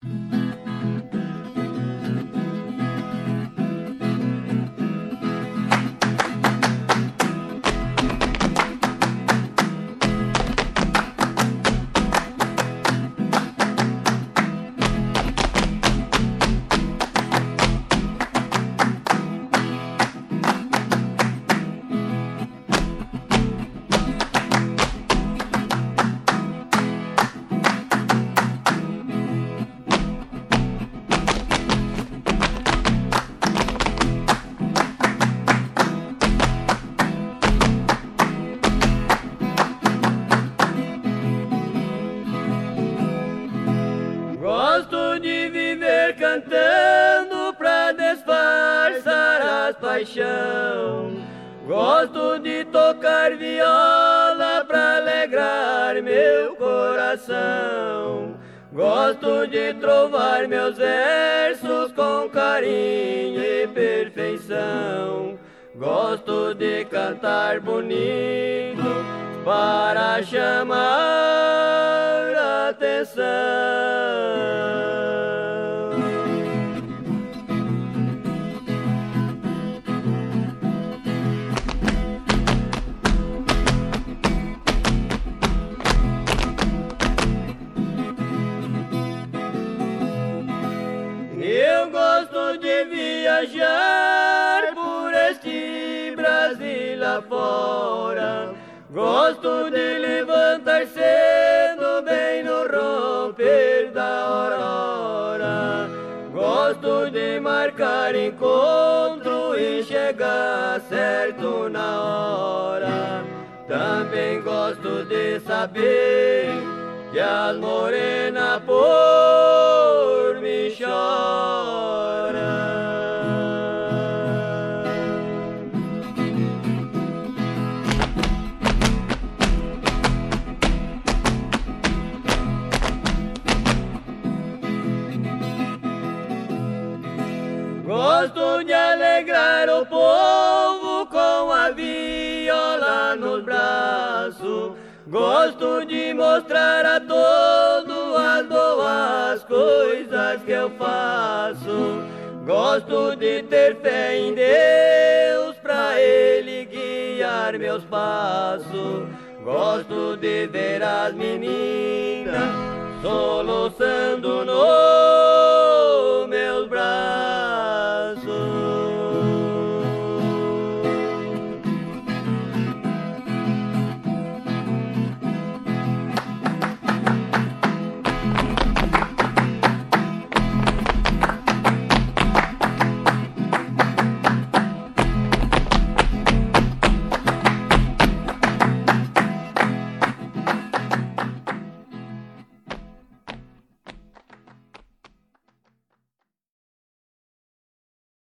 Gosto de viver cantando pra disfarçar as paixão. Gosto de tocar viola pra alegrar meu coração. Gosto de trovar meus versos com carinho e perfeição. Gosto de cantar bonito para chamar a atenção. Eu gosto de viajar por este Brasil afora. Gosto de levantar cedo bem no romper da aurora. Gosto de marcar encontro e chegar certo na hora. Também gosto de saber que as morenas por me choram. Gosto de alegrar o povo com a viola nos braços. Gosto de mostrar a todos as boas coisas que eu faço. Gosto de ter fé em Deus pra Ele guiar meus passos. Gosto de ver as meninas soluçando no